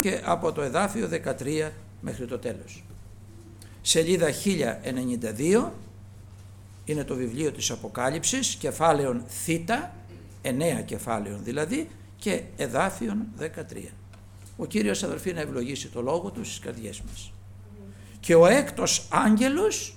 και από το εδάφιο 13 μέχρι το τέλος. Σελίδα 1092 είναι το βιβλίο της Αποκάλυψης, κεφάλαιον Θ, 9 κεφάλαιων δηλαδή, και εδάφιον 13. Ο Κύριος, αδελφοί, να ευλογήσει το λόγο του στις καρδιές μας. Και ο έκτος άγγελος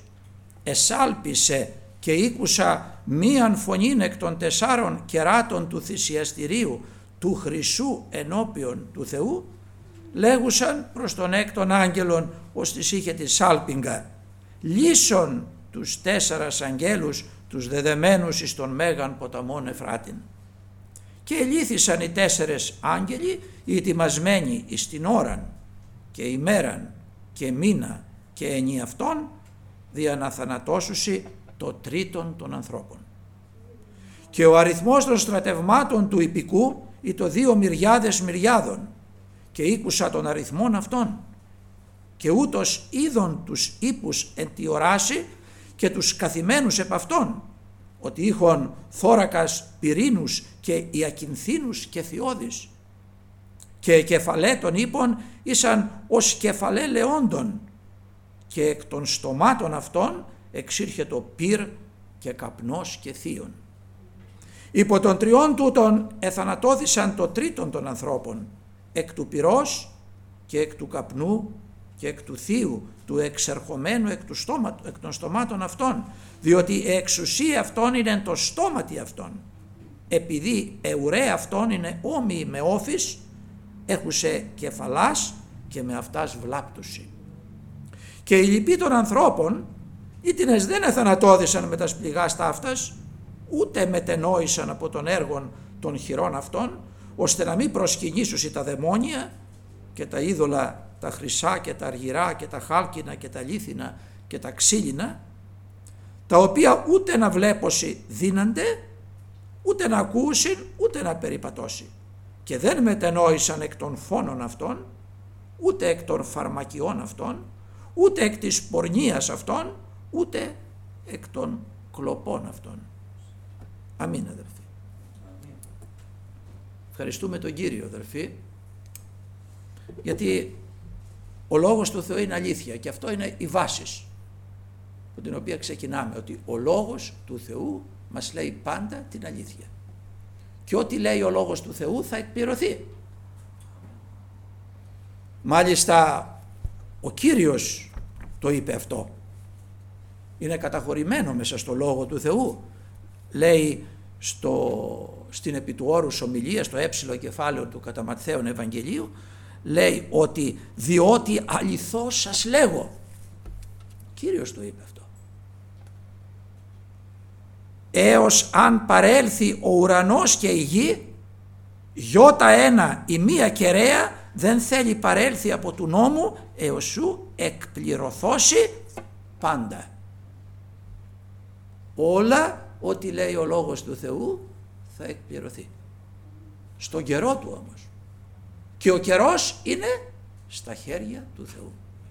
εσάλπισε και ήκουσα μίαν φωνήν εκ των 4 κεράτων του θυσιαστηρίου του χρυσού ενώπιον του Θεού, λέγουσαν προς τον έκτον άγγελον ως της είχε τη σάλπιγγα, λύσον τους 4 αγγέλους τους δεδεμένους εις τον μέγαν ποταμόν Εφράτην. Και ελύθησαν οι 4 άγγελοι, οι ετοιμασμένοι εις την ώραν και ημέραν και μήνα και ενιαυτόν, δια να θανατώσουσι το τρίτον των ανθρώπων. Και ο αριθμός των στρατευμάτων του ιππικού ή το 2 μυριάδες μυριάδων, και ήκουσα των αριθμών αυτών, και ούτως είδον τους ύπους εν τη οράση και τους καθημένους επ' αυτών, ότι είχον θώρακας πυρήνους και ιακυνθήνους και θειώδης, και κεφαλέ των ύπων ήσαν ως κεφαλέ λεόντων, και εκ των στομάτων αυτών εξήρχετο πυρ και καπνός και θείον. Υπό των 3 τούτων εθανατώθησαν το τρίτον των ανθρώπων, εκ του πυρός και εκ του καπνού και εκ του θείου του εξερχομένου εκ των στομάτων αυτών, διότι η εξουσία αυτών είναι το στόματι αυτών, επειδή ουρέ αυτών είναι όμοιοι με όφης, έχουσε κεφαλάς και με αυτάς βλάπτουση. Και οι λοιποί των ανθρώπων, ήτινες δεν εθανατώθησαν με τα σπληγάς ταύτας, ούτε μετενόησαν από τον έργον των χειρών αυτών, ώστε να μην προσκυνήσουσι τα δαιμόνια και τα είδωλα, τα χρυσά και τα αργυρά και τα χάλκινα και τα λίθινα και τα ξύλινα, τα οποία ούτε να βλέπωσι δύνανται, ούτε να ακούσιν, ούτε να περιπατώσει. Και δεν μετενόησαν εκ των φόνων αυτών, ούτε εκ των φαρμακιών αυτών, ούτε εκ της πορνείας αυτών, ούτε εκ των κλοπών αυτών. Αμήν, αδελφοί. Ευχαριστούμε τον Κύριο, αδελφοί, γιατί ο Λόγος του Θεού είναι αλήθεια και αυτό είναι η βάση από την οποία ξεκινάμε, ότι ο Λόγος του Θεού μας λέει πάντα την αλήθεια και ό,τι λέει ο Λόγος του Θεού θα εκπληρωθεί. Μάλιστα ο Κύριος το είπε αυτό, είναι καταχωρημένο μέσα στο Λόγο του Θεού. Λέει στην επί του όρους ομιλία, στο έψιλο κεφάλαιο του κατά Ματθαίον Ευαγγελίου, λέει ότι διότι αληθώς σας λέγω. Κύριος το είπε αυτό. Έως αν παρέλθει ο ουρανός και η γη, γιώτα ένα η μία κεραία δεν θέλει παρέλθει από του νόμου έως σου εκπληρωθώσει πάντα. Όλα ό,τι λέει ο Λόγος του Θεού θα εκπληρωθεί. Στον καιρό του όμως. Και ο καιρός είναι στα χέρια του Θεού.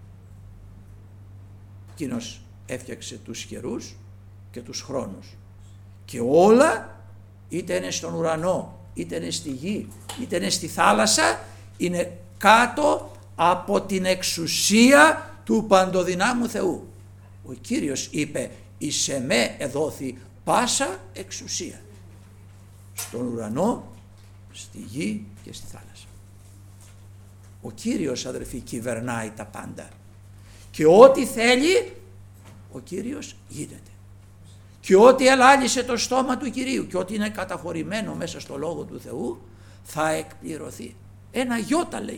Εκείνος έφτιαξε τους καιρούς και τους χρόνους. Και όλα, είτε είναι στον ουρανό, είτε είναι στη γη, είτε είναι στη θάλασσα, είναι κάτω από την εξουσία του παντοδυνάμου Θεού. Ο Κύριος είπε, εις εμέ εδόθη πάσα εξουσία. Στον ουρανό, στη γη και στη θάλασσα. Ο Κύριος, αδελφοί, κυβερνάει τα πάντα. Και ό,τι θέλει, ο Κύριος γίνεται. Και ό,τι ελάλησε το στόμα του Κυρίου και ό,τι είναι καταχωρημένο μέσα στο Λόγο του Θεού, θα εκπληρωθεί. Ένα γιώτα λέει.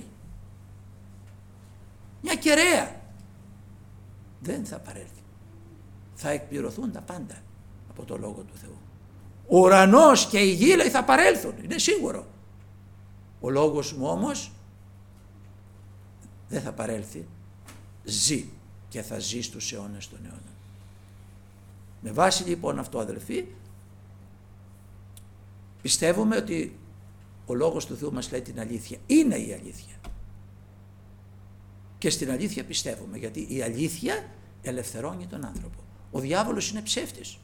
Μια κεραία. Δεν θα παρέλθει. Θα εκπληρωθούν τα πάντα από το Λόγο του Θεού. Ο ουρανός και η γη λέει θα παρέλθουν, είναι σίγουρο. Ο Λόγος μου όμως δεν θα παρέλθει, ζει και θα ζει στους αιώνες των αιώνων. Με βάση λοιπόν αυτό, αδελφοί, πιστεύουμε ότι ο Λόγος του Θεού μας λέει την αλήθεια. Είναι η αλήθεια. Και στην αλήθεια πιστεύουμε, γιατί η αλήθεια ελευθερώνει τον άνθρωπο. Ο διάβολος είναι ψεύτης.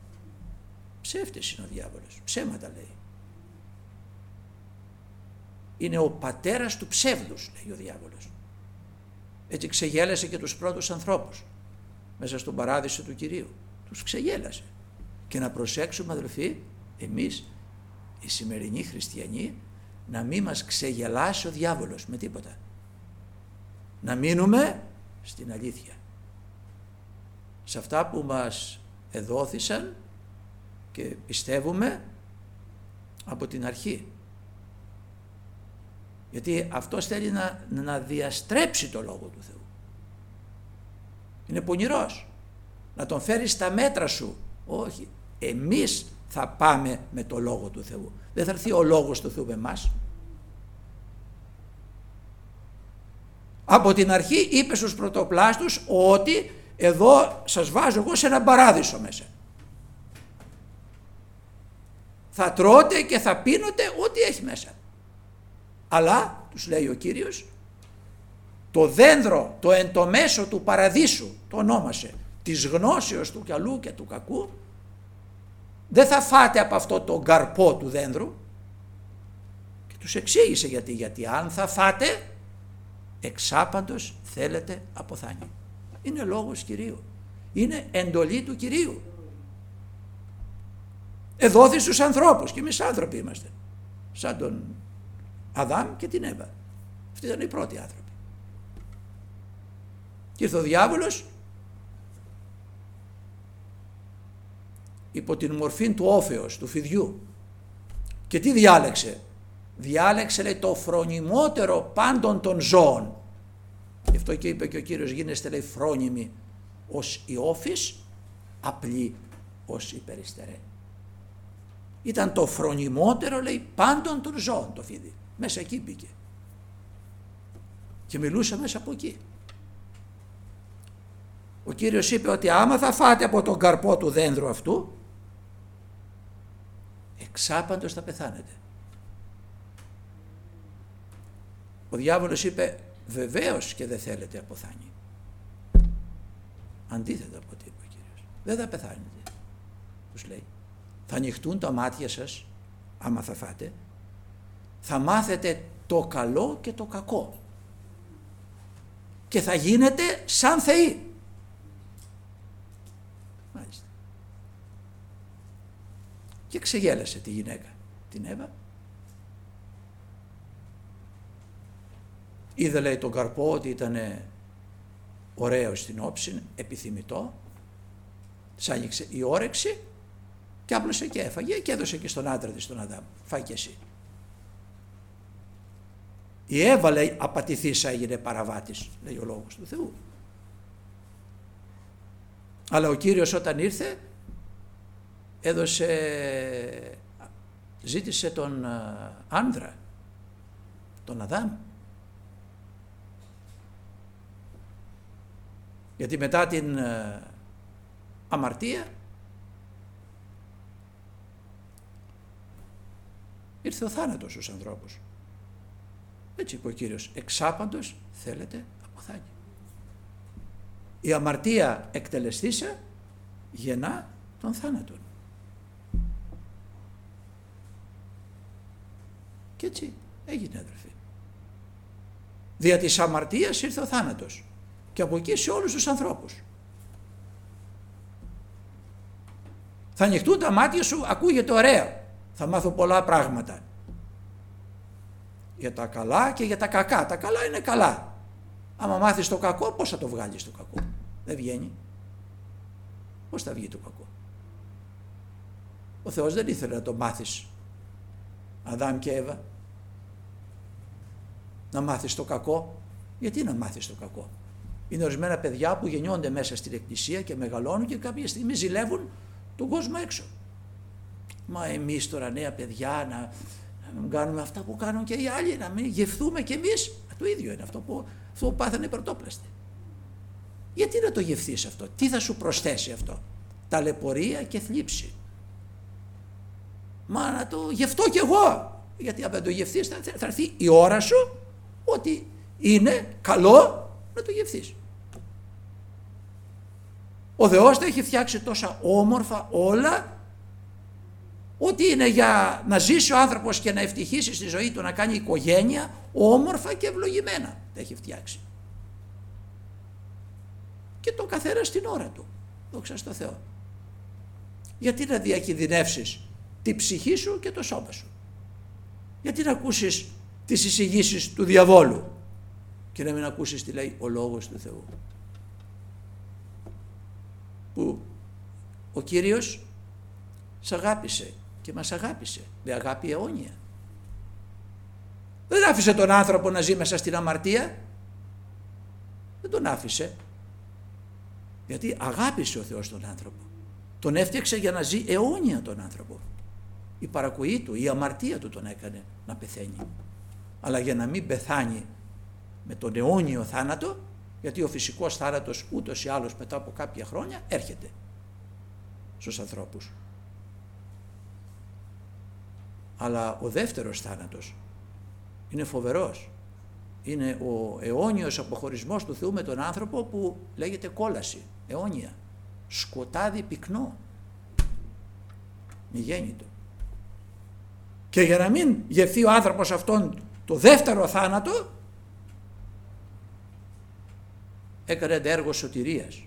Ψεύτης είναι ο διάβολος. Ψέματα λέει. είναι ο πατέρας του ψεύδους, λέει ο διάβολος. Έτσι ξεγέλασε και τους πρώτους ανθρώπους μέσα στον παράδεισο του Κυρίου. Τους ξεγέλασε. Και να προσέξουμε, αδελφοί, εμείς οι σημερινοί χριστιανοί, να μην μας ξεγελάσει ο διάβολος με τίποτα. Να μείνουμε στην αλήθεια. Σε αυτά που μας εδόθησαν και πιστεύουμε από την αρχή. Γιατί αυτός θέλει να διαστρέψει το Λόγο του Θεού. Είναι πονηρός. Να τον φέρει στα μέτρα σου. Όχι. Εμείς θα πάμε με το Λόγο του Θεού. Δεν θα έρθει ο Λόγος του Θεού με εμάς. Από την αρχή είπε στους πρωτοπλάστους ότι εδώ σας βάζω εγώ σε έναν παράδεισο μέσα. Θα τρώτε και θα πίνετε ό,τι έχει μέσα. Αλλά, τους λέει ο Κύριος, το δένδρο, το εν το μέσο του παραδείσου, το ονόμασε, της γνώσεως του καλού και του κακού, δεν θα φάτε από αυτό το καρπό του δένδρου. Και τους εξήγησε γιατί αν θα φάτε, εξάπαντος θέλετε αποθάνει. Είναι λόγος Κυρίου. Είναι εντολή του Κυρίου. Εδόθη στους ανθρώπους και εμείς άνθρωποι είμαστε. Σαν τον Αδάμ και την Εύα. Αυτοί ήταν οι πρώτοι άνθρωποι. Και ήρθε ο διάβολος υπό την μορφή του όφεως, του φιδιού. Και τι διάλεξε? Διάλεξε, λέει, το φρονιμότερο πάντων των ζώων. Γι' αυτό και είπε και ο Κύριος, γίνεστε, λέει, φρόνιμοι ως οι όφης, απλοί ως οι περιστερέ. Ήταν το φρονιμότερο, λέει, πάντων των ζώων το φίδι. Μέσα εκεί μπήκε. Και μιλούσε μέσα από εκεί. Ο Κύριος είπε ότι άμα θα φάτε από τον καρπό του δένδρου αυτού, εξάπαντος θα πεθάνετε. Ο διάβολος είπε βεβαίως και δεν θέλετε αποθάνει. Αντίθετα από ό,τι είπε ο Κύριος. Δεν θα πεθάνετε. Τους λέει. Θα ανοιχτούν τα μάτια σας άμα θα φάτε. Θα μάθετε το καλό και το κακό. Και θα γίνετε σαν θεοί. Μάλιστα. Και ξεγέλασε τη γυναίκα, την Εύα. Είδε, λέει, τον καρπό ότι ήταν ωραίο στην όψη, επιθυμητό. Της άνοιξε η όρεξη και άπλωσε και έφαγε και έδωσε και στον άντρα της, τον Αδάμ. Φάει και εσύ. Η Εύα, λέει, απατηθήσα έγινε παραβάτης, λέει ο λόγος του Θεού. Αλλά ο Κύριος όταν ήρθε ζήτησε τον άνδρα, τον Αδάμ. Γιατί μετά την αμαρτία ήρθε ο θάνατος στους ανθρώπους. Έτσι είπε ο Κύριος, εξάπαντος θέλετε αποθάνει. Η αμαρτία εκτελεστήσε γεννά τον θάνατον. Και έτσι έγινε, αδερφοί. Δια της αμαρτίας ήρθε ο θάνατος. Και από εκεί σε όλους τους ανθρώπους. Θα ανοιχτούν τα μάτια σου, ακούγεται ωραία. Θα μάθω πολλά πράγματα. Για τα καλά και για τα κακά. Τα καλά είναι καλά. Άμα μάθεις το κακό, πώς θα το βγάλεις το κακό? Δεν βγαίνει. Πώς θα βγει το κακό? Ο Θεός δεν ήθελε να το μάθεις, Αδάμ και Εύα. Να μάθεις το κακό. Γιατί να μάθεις το κακό? Είναι ορισμένα παιδιά που γεννιόνται μέσα στην εκκλησία και μεγαλώνουν και κάποια στιγμή ζηλεύουν τον κόσμο έξω. Μα εμείς τώρα νέα παιδιά να μην κάνουμε αυτά που κάνουν και οι άλλοι, να μην γευθούμε κι εμείς? Το ίδιο είναι αυτό που πάθανε οι πρωτόπλαστοι. Γιατί να το γευθείς αυτό? Τι θα σου προσθέσει αυτό? Ταλαιπωρία και θλίψη. Μα να το γευτώ κι εγώ. Γιατί αν δεν το γευθείς θα έρθει η ώρα σου ότι είναι καλό να το γευθείς. Ο Θεός τα έχει φτιάξει τόσα όμορφα όλα ότι είναι για να ζήσει ο άνθρωπος και να ευτυχήσει στη ζωή του, να κάνει οικογένεια όμορφα και ευλογημένα. Τα έχει φτιάξει. Και το καθένα στην ώρα του. Δόξα τω Θεώ. Γιατί να διακινδυνεύσεις τη ψυχή σου και το σώμα σου? Γιατί να ακούσεις τις εισηγήσεις του διαβόλου και να μην ακούσεις τι λέει ο Λόγος του Θεού? Που ο Κύριος σ' αγάπησε και μας αγάπησε με αγάπη αιώνια. Δεν άφησε τον άνθρωπο να ζει μέσα στην αμαρτία. Δεν τον άφησε. Γιατί αγάπησε ο Θεός τον άνθρωπο. Τον έφτιαξε για να ζει αιώνια τον άνθρωπο. Η παρακοή του, η αμαρτία του τον έκανε να πεθαίνει. Αλλά για να μην πεθάνει με τον αιώνιο θάνατο, γιατί ο φυσικός θάνατος ούτως ή άλλως μετά από κάποια χρόνια έρχεται στους ανθρώπους. Αλλά ο δεύτερος θάνατος είναι φοβερός. Είναι ο αιώνιος αποχωρισμός του Θεού με τον άνθρωπο, που λέγεται κόλαση, αιώνια, σκοτάδι πυκνό, μη γέννητο. Και για να μην γευθεί ο άνθρωπος αυτόν το δεύτερο θάνατο, έκανε ένα έργο σωτηρίας.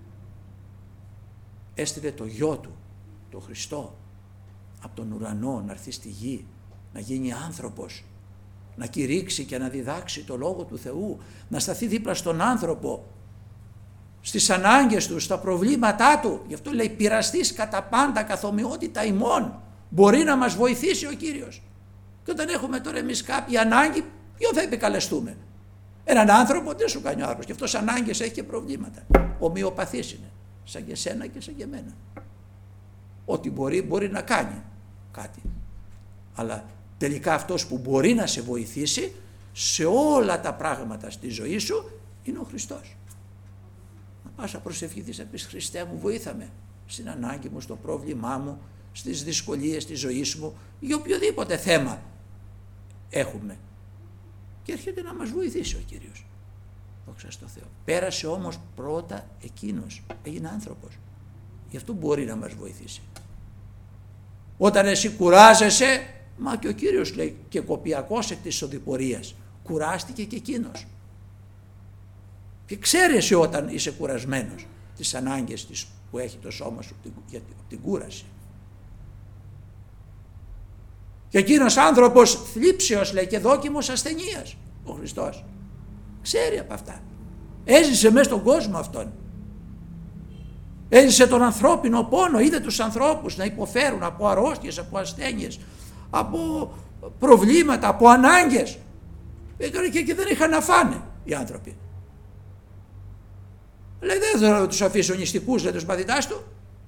Έστειλε το γιο του, το Χριστό, από τον ουρανό να έρθει στη γη, να γίνει άνθρωπος, να κηρύξει και να διδάξει το Λόγο του Θεού, να σταθεί δίπλα στον άνθρωπο, στις ανάγκες του, στα προβλήματά του. Γι' αυτό λέει πειραστής κατά πάντα καθομοιότητα ημών. Μπορεί να μας βοηθήσει ο Κύριος. Και όταν έχουμε τώρα εμείς κάποια ανάγκη, ποιο θα επικαλεστούμε? Έναν άνθρωπο δεν σου κάνει ο άνθρωπος, και αυτός ανάγκες έχει και προβλήματα. Ομοιοπαθής είναι, σαν και σένα και σαν και εμένα. Ό,τι μπορεί να κάνει κάτι. Αλλά τελικά αυτός που μπορεί να σε βοηθήσει σε όλα τα πράγματα στη ζωή σου είναι ο Χριστός. Να πας να προσευχηθείς, να πεις: Χριστέ μου, βοήθαμε στην ανάγκη μου, στο πρόβλημά μου, στις δυσκολίες της ζωής μου, για οποιοδήποτε θέμα έχουμε. Και έρχεται να μας βοηθήσει ο Κύριος. Δόξα τω Θεώ. Πέρασε όμως πρώτα εκείνος, έγινε άνθρωπος. Γι' αυτό μπορεί να μας βοηθήσει. Όταν εσύ κουράζεσαι, μα και ο Κύριος λέει, και κοπιακός εκ της οδηπορίας, κουράστηκε και εκείνος. Και ξέρεις όταν είσαι κουρασμένος τις ανάγκες που έχει το σώμα σου για την κούραση. Και εκείνος άνθρωπος θλίψεως, λέει, και δόκιμος ασθενείας, ο Χριστός. Ξέρει από αυτά. Έζησε μέσα στον κόσμο αυτόν. Έζησε τον ανθρώπινο πόνο, είδε τους ανθρώπους να υποφέρουν από αρρώστιες, από ασθένειες, από προβλήματα, από ανάγκες. Και δεν είχαν να φάνε οι άνθρωποι. Λέει: δεν θέλω να τους αφήσω νηστικούς, λέει, τους μαθητάς του.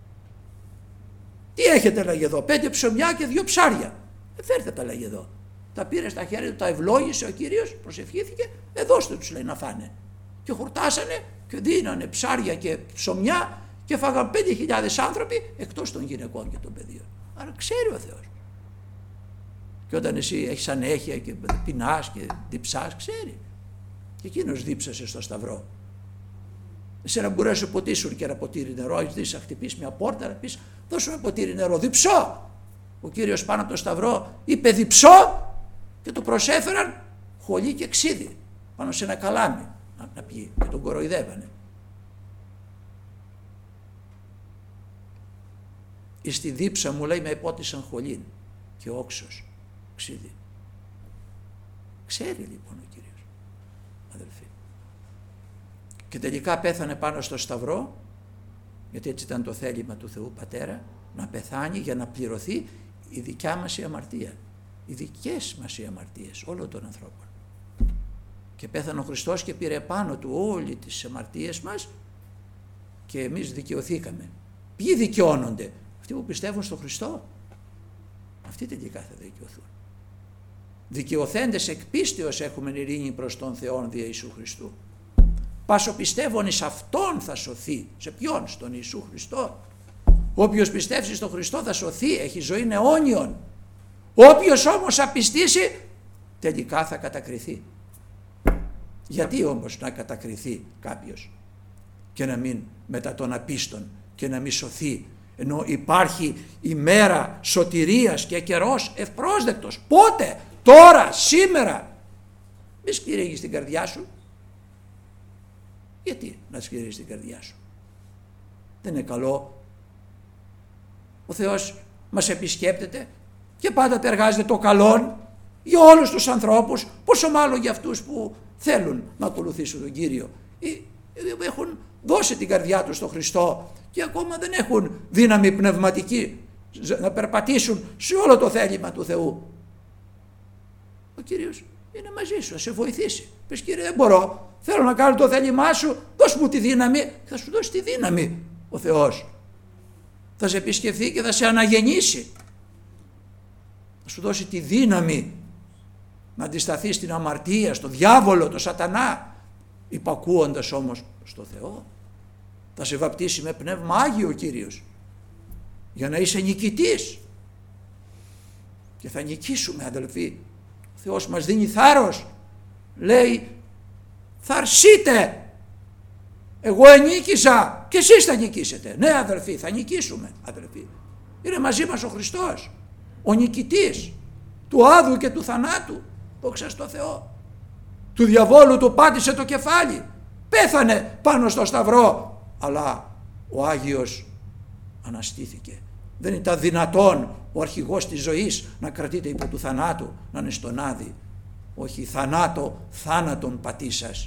Τι έχετε, λέγε εδώ? 5 ψωμιά και 2 ψάρια. Φέρτε τα, λέγε εδώ. Τα πήρε στα χέρια του, τα ευλόγησε ο Κύριος, προσευχήθηκε, δώστε τους, λέει, να φάνε. Και χορτάσανε και δίνανε ψάρια και ψωμιά και φάγαν 5.000 άνθρωποι, εκτός των γυναικών και των παιδιών. Άρα ξέρει ο Θεός. Και όταν εσύ έχεις ανέχεια και πεινάς και διψάς, ξέρει. Και εκείνος δίψασε στο σταυρό. Εσένα μπορεί να σου ποτίσουν και ένα ποτήρι νερό, έχεις δει να χτυπήσει μια πόρτα, να πεις: δώσου με ποτήρι νερό, διψώ. Ο Κύριος πάνω από το σταυρό είπε: διψώ, και το προσέφεραν χολή και ξύδι πάνω σε ένα καλάμι να πιει, και τον κοροϊδεύανε. Εις τη δίψα μου, λέει, με επότισαν χολήν και όξος ξύδι. Ξέρει λοιπόν ο Κύριος, αδελφοί. Και τελικά πέθανε πάνω στο σταυρό, γιατί έτσι ήταν το θέλημα του Θεού Πατέρα, να πεθάνει για να πληρωθεί η δικιά μας η αμαρτία, οι δικές μας οι αμαρτίες όλων των ανθρώπων. Και πέθανε ο Χριστός και πήρε πάνω του όλες τις αμαρτίες μας και εμείς δικαιωθήκαμε. Ποιοι δικαιώνονται? Αυτοί που πιστεύουν στον Χριστό. Αυτοί τελικά θα δικαιωθούν. Δικαιωθέντες εκ πίστεως έχουμε ειρήνη προς τον Θεόν δια Ιησού Χριστού. Πάσο πιστεύων εις Αυτόν θα σωθεί. Σε ποιον? Στον Ιησού Χριστό. Όποιος πιστεύσει στον Χριστό θα σωθεί, έχει ζωή αιώνιον. Όποιος όμως απιστήσει, τελικά θα κατακριθεί. Γιατί όμως να κατακριθεί κάποιος και να μην μετά τον απίστον και να μην σωθεί, ενώ υπάρχει ημέρα σωτηρίας και καιρός ευπρόσδεκτος. Πότε? Τώρα, σήμερα. Μη σκυρίγεις την καρδιά σου. Γιατί να σκυρίγεις την καρδιά σου? Δεν είναι καλό? Ο Θεός μας επισκέπτεται και πάντα εργάζεται το καλό για όλους τους ανθρώπους, πόσο μάλλον για αυτούς που θέλουν να ακολουθήσουν τον Κύριο, έχουν δώσει την καρδιά τους στον Χριστό και ακόμα δεν έχουν δύναμη πνευματική να περπατήσουν σε όλο το θέλημα του Θεού. Ο Κύριος είναι μαζί σου, θα σε βοηθήσει. Πες, Κύριε, δεν μπορώ, θέλω να κάνω το θέλημά σου, δώσ' μου τη δύναμη. Θα σου δώσει τη δύναμη ο Θεός. Θα σε επισκεφθεί και θα σε αναγεννήσει. Θα σου δώσει τη δύναμη να αντισταθεί στην αμαρτία, στον διάβολο, τον σατανά, υπακούοντας όμως στο Θεό. Θα σε βαπτίσει με Πνεύμα Άγιο ο Κύριος για να είσαι νικητής, και θα νικήσουμε, αδελφοί. Ο Θεός μας δίνει θάρρος, λέει θα αρσείτε, εγώ ενίκησα και εσείς θα νικήσετε. Ναι, αδελφοί, θα νικήσουμε, αδελφοί. Είναι μαζί μας ο Χριστός, ο νικητής του άδου και του θανάτου. Δόξα στο Θεό. Του διαβόλου του πάτησε το κεφάλι, πέθανε πάνω στο σταυρό, αλλά ο Άγιος αναστήθηκε. Δεν ήταν δυνατόν ο αρχηγός της ζωής να κρατείται υπό του θανάτου, να είναι στον Άδη. Όχι, θάνατον πατήσας,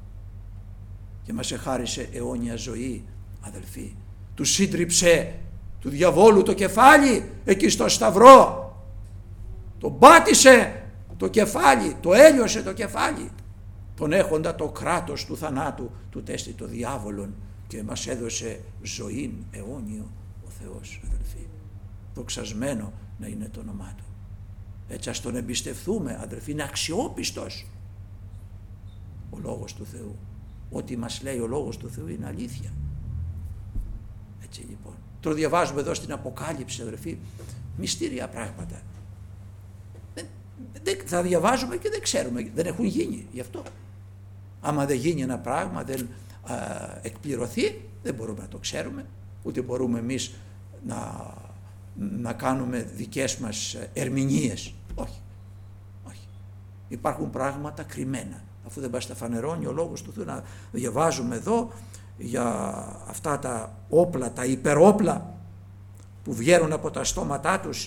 και μας εχάρισε αιώνια ζωή, αδελφοί. Του σύντριψε του διαβόλου το κεφάλι εκεί στο σταυρό, τον πάτησε το κεφάλι, το έλειωσε το κεφάλι, τον έχοντα το κράτος του θανάτου του τέστη το διάβολον, και μας έδωσε ζωήν αιώνιο ο Θεός, αδελφοί. Δοξασμένο να είναι το όνομά του. Έτσι ας τον εμπιστευτούμε, αδελφοί, είναι αξιόπιστος ο Λόγος του Θεού. Ό,τι μας λέει ο Λόγος του Θεού είναι αλήθεια. Έτσι λοιπόν. Το διαβάζουμε εδώ στην Αποκάλυψη, αδελφοί, μυστήρια πράγματα. Θα διαβάζουμε και δεν ξέρουμε, δεν έχουν γίνει γι' αυτό. Άμα δεν γίνει ένα πράγμα, δεν εκπληρωθεί, δεν μπορούμε να το ξέρουμε, ούτε μπορούμε εμείς να κάνουμε δικές μας ερμηνείες. Όχι, όχι. Υπάρχουν πράγματα κρυμμένα. Αφού δεν μας τα φανερώνει ο Λόγος του Θεού, να διαβάζουμε εδώ για αυτά τα όπλα, τα υπερόπλα που βγαίνουν από τα στόματά τους,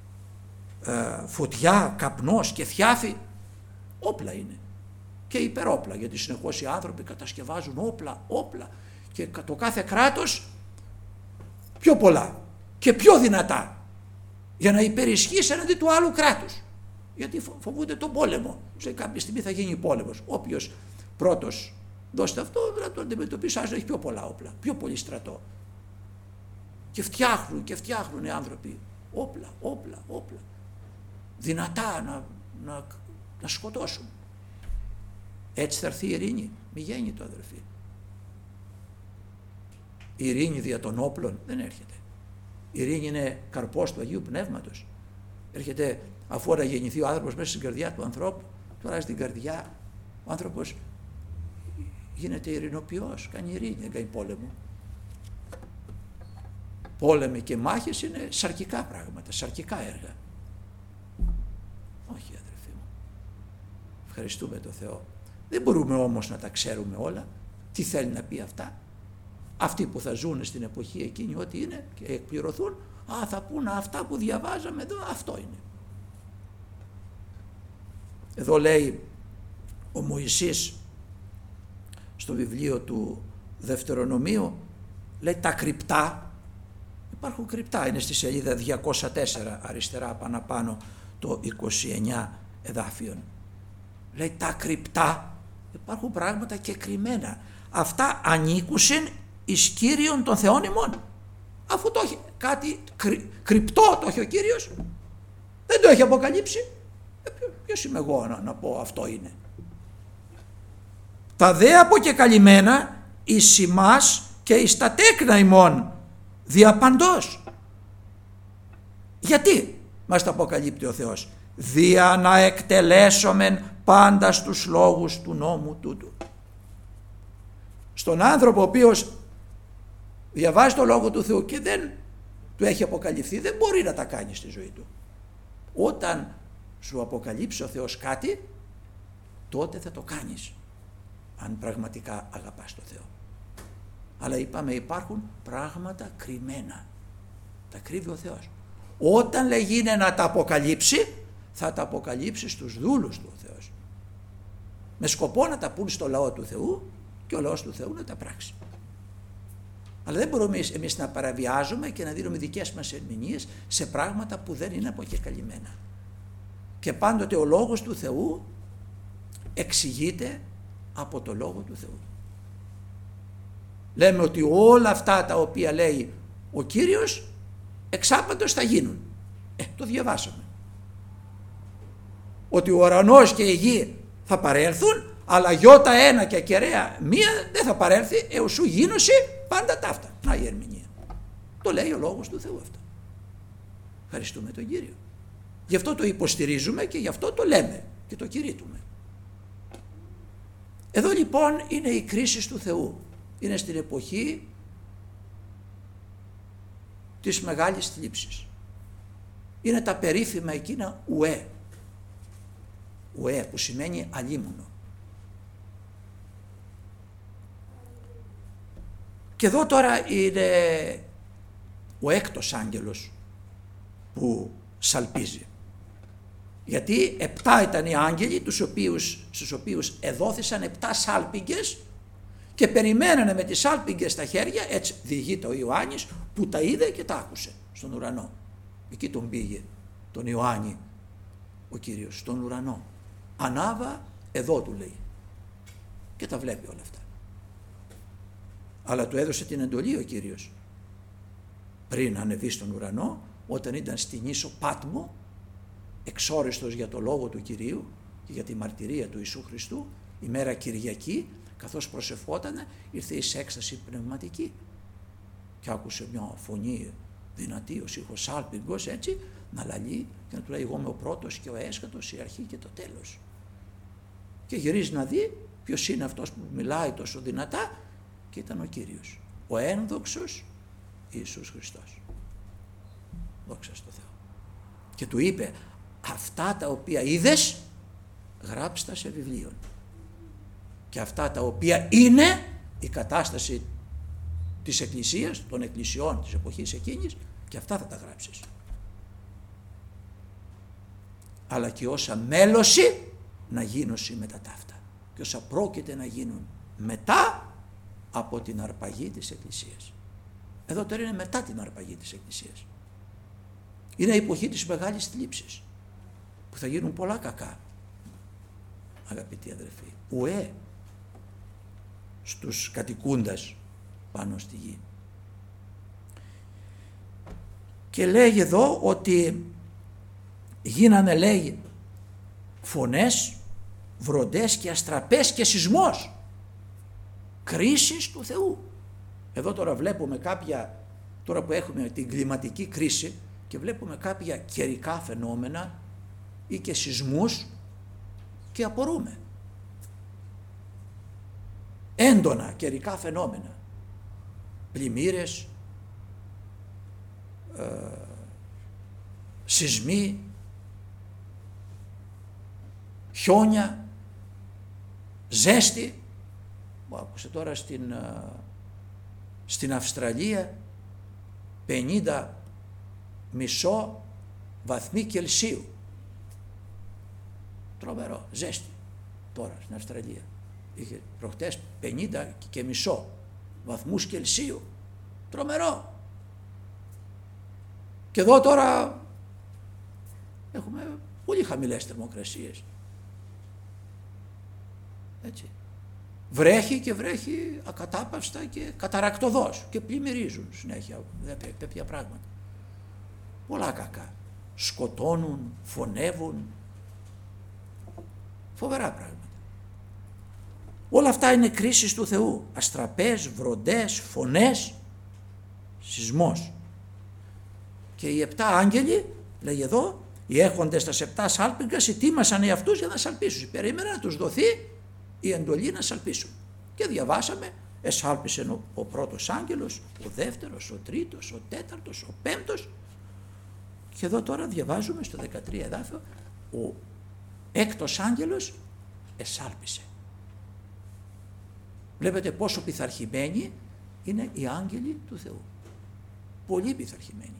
φωτιά, καπνός και θιάφη. Όπλα είναι και υπερόπλα, γιατί συνεχώς οι άνθρωποι κατασκευάζουν όπλα και το κάθε κράτος πιο πολλά και πιο δυνατά για να υπερισχύσει εναντί του άλλου κράτους, γιατί φοβούνται τον πόλεμο. Σε κάποια στιγμή θα γίνει πόλεμος, όποιος πρώτος δώσει αυτό θα το αντιμετωπίσει, άσο έχει πιο πολλά όπλα, πιο πολύ στρατό, και φτιάχνουν οι άνθρωποι όπλα δυνατά να σκοτώσουν. Έτσι θα έρθει η ειρήνη? Μη γίνει το, αδερφοί. Η ειρήνη δια των όπλων δεν έρχεται. Η ειρήνη είναι καρπός του Αγίου Πνεύματος. Έρχεται αφού αναγεννηθεί ο άνθρωπος μέσα στην καρδιά του ανθρώπου. Τώρα στην καρδιά ο άνθρωπος γίνεται ειρηνοποιός, κάνει ειρήνη, δεν κάνει πόλεμο. Πόλεμοι και μάχες είναι σαρκικά πράγματα, σαρκικά έργα. Όχι, αδερφοί μου. Ευχαριστούμε τον Θεό. Δεν μπορούμε όμως να τα ξέρουμε όλα. Τι θέλει να πει αυτά? Αυτοί που θα ζουν στην εποχή εκείνη, ό,τι είναι και εκπληρωθούν, θα πούνε αυτά που διαβάζαμε εδώ, αυτό είναι. Εδώ λέει ο Μωυσής στο βιβλίο του Δευτερονομίου, λέει τα κρυπτά. Υπάρχουν κρυπτά, είναι στη σελίδα 204 αριστερά πάνω το 29 εδάφιον. Λέει τα κρυπτά, υπάρχουν πράγματα και κρυμμένα. Αυτά ανήκουσιν εις Κύριον των Θεών ημών. Αφού το έχει κάτι κρυπτό, το έχει ο Κύριος, δεν το έχει αποκαλύψει. Ποιος είμαι εγώ να πω αυτό είναι? Τα δε αποκεκαλυμμένα εις ημάς και εις τα τέκνα ημών διαπαντός. Γιατί μας τα αποκαλύπτει ο Θεός? Δια να εκτελέσομεν πάντα στους λόγους του νόμου τούτου. Στον άνθρωπο ο οποίος διαβάζει το Λόγο του Θεού και δεν του έχει αποκαλυφθεί, δεν μπορεί να τα κάνει στη ζωή του. Όταν σου αποκαλύψει ο Θεός κάτι, τότε θα το κάνεις, αν πραγματικά αγαπάς τον Θεό. Αλλά είπαμε, υπάρχουν πράγματα κρυμμένα, τα κρύβει ο Θεός. Όταν λέγει να τα αποκαλύψει, θα τα αποκαλύψει στους δούλους του ο Θεός, με σκοπό να τα πούν στο λαό του Θεού και ο λαός του Θεού να τα πράξει. Αλλά δεν μπορούμε εμείς να παραβιάζουμε και να δίνουμε δικές μας ερμηνείες σε πράγματα που δεν είναι αποκεκαλυμμένα. Και πάντοτε ο λόγος του Θεού εξηγείται από το λόγο του Θεού. Λέμε ότι όλα αυτά τα οποία λέει ο Κύριος εξάπαντος θα γίνουν. Το διαβάσαμε. Ότι ο ουρανός και η γη θα παρέλθουν, αλλά γιώτα ένα και κεραία μία δεν θα παρέλθει έως σου γίνωση πάντα ταύτα. Να η ερμηνεία. Το λέει ο λόγος του Θεού αυτό. Ευχαριστούμε τον Κύριο. Γι' αυτό το υποστηρίζουμε και γι' αυτό το λέμε και το κηρύττουμε. Εδώ λοιπόν είναι η κρίση του Θεού. Είναι στην εποχή της μεγάλης θλίψης. Είναι τα περίφημα εκείνα ουέ. Ουέ που σημαίνει αλίμονο. Και εδώ τώρα είναι ο έκτος άγγελος που σαλπίζει. Γιατί 7 ήταν οι άγγελοι στους οποίους εδόθησαν 7 σάλπιγγες και περιμένανε με τις σάλπιγγες στα χέρια, έτσι διηγείται ο Ιωάννης που τα είδε και τα άκουσε στον ουρανό. Εκεί τον πήγε τον Ιωάννη ο Κύριος, στον ουρανό. Ανάβα εδώ του λέει και τα βλέπει όλα αυτά. Αλλά του έδωσε την εντολή ο Κύριος πριν ανεβεί στον ουρανό, όταν ήταν στην ίσο Πάτμο, εξόριστος για το λόγο του Κυρίου και για τη μαρτυρία του Ιησού Χριστού, ημέρα Κυριακή, καθώς προσευχότανε, ήρθε εις έκσταση πνευματική και άκουσε μια φωνή δυνατή ως ήχος σάλπιγγος, έτσι να λαλεί και να του λέει, εγώ είμαι ο πρώτος και ο έσχατος, η αρχή και το τέλος. Και γυρίζει να δει ποιος είναι αυτός που μιλάει τόσο δυνατά, και ήταν ο Κύριος, ο ένδοξος Ιησούς Χριστός. Δόξα στο Θεό. Και του είπε, αυτά τα οποία είδες γράψτα σε βιβλίον, και αυτά τα οποία είναι η κατάσταση της Εκκλησίας, των εκκλησιών της εποχής εκείνης, και αυτά θα τα γράψεις. Αλλά και όσα μέλωση να γίνωση μετά ταύτα, και όσα πρόκειται να γίνουν μετά από την αρπαγή της Εκκλησίας. Εδώ τώρα είναι μετά την αρπαγή της Εκκλησίας. Είναι η εποχή της μεγάλης θλίψης, που θα γίνουν πολλά κακά, αγαπητοί αδερφοί. Ουέ στους κατοικούντας πάνω στη γη. Και λέγει εδώ ότι γίνανε, λέει, φωνές, βροντές και αστραπές και σεισμός. Κρίσεις του Θεού. Εδώ τώρα βλέπουμε κάποια, τώρα που έχουμε την κλιματική κρίση και βλέπουμε κάποια καιρικά φαινόμενα ή και σεισμούς και απορούμε. Έντονα καιρικά φαινόμενα. Πλημμύρες, σεισμοί, χιόνια, ζέστη. Άκουσε τώρα στην Αυστραλία 50,5 βαθμοί Κελσίου. Τρομερό, ζέστη τώρα στην Αυστραλία. Είχε προχτές 50,5 βαθμούς Κελσίου. Τρομερό. Και εδώ τώρα έχουμε πολύ χαμηλές θερμοκρασίες. Έτσι. Βρέχει και βρέχει ακατάπαυστα και καταρακτωδώς και πλημμυρίζουν συνέχεια τέτοια πράγματα. Πολλά κακά. Σκοτώνουν, φωνεύουν. Φοβερά πράγματα. Όλα αυτά είναι κρίσεις του Θεού. Αστραπές, βροντές, φωνές, σεισμός. Και οι 7 άγγελοι, λέγει εδώ, οι έχοντες τα 7 σάλπιγγας ετοίμασαν εαυτούς για να σαλπίσουν. Περίμεναν να τους δοθεί η εντολή να σαλπίσουν. Και διαβάσαμε εσάλπισε ο πρώτος άγγελος, ο δεύτερος, ο τρίτος, ο τέταρτος, ο πέμπτος. Και εδώ τώρα διαβάζουμε στο 13 εδάφιο, ο έκτος άγγελος εσάλπισε. Βλέπετε πόσο πειθαρχημένοι είναι οι άγγελοι του Θεού. Πολύ πειθαρχημένοι.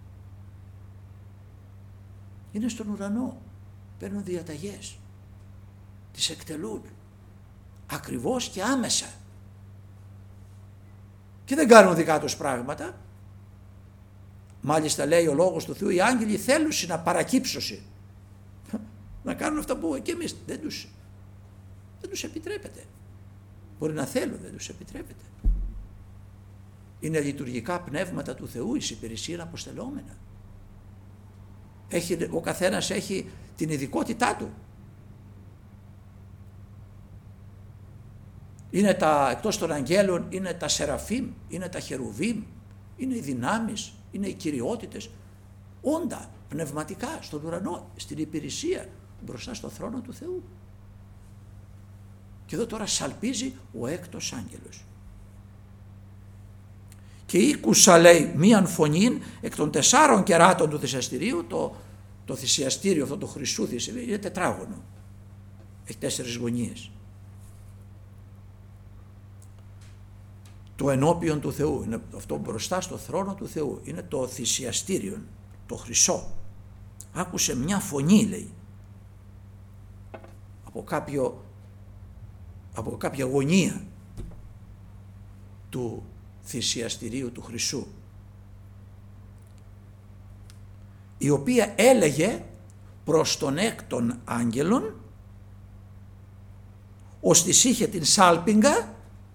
Είναι στον ουρανό, παίρνουν διαταγές, τις εκτελούν ακριβώς και άμεσα. Και δεν κάνουν δικά τους πράγματα. Μάλιστα λέει ο λόγος του Θεού, οι άγγελοι θέλουν να παρακύψωση, να κάνουν αυτά που και εμείς δεν τους επιτρέπεται. Μπορεί να θέλουν, δεν τους επιτρέπεται. Είναι λειτουργικά πνεύματα του Θεού, εις υπηρεσία αποστελόμενα. Ο καθένας έχει την ειδικότητά του. Είναι εκτός των αγγέλων, είναι τα σεραφείμ, είναι τα χερουβίμ, είναι οι δυνάμεις, είναι οι κυριότητες, όντα πνευματικά στον ουρανό, στην υπηρεσία μπροστά στο θρόνο του Θεού. Και εδώ τώρα σαλπίζει ο έκτος άγγελος. Και ήκουσα, λέει, μίαν φωνήν εκ των 4 κεράτων του θυσιαστηρίου. Το θυσιαστήριο αυτό το χρυσού θυσιαστήριο είναι τετράγωνο, έχει 4 γωνίες. Το ενώπιον του Θεού, είναι αυτό μπροστά στο θρόνο του Θεού, είναι το θυσιαστήριο, το χρυσό. Άκουσε μια φωνή, λέει, από κάποια γωνία του θυσιαστηρίου του χρυσού, η οποία έλεγε προς τον έκτον άγγελον, ώστις είχε την σάλπιγγα,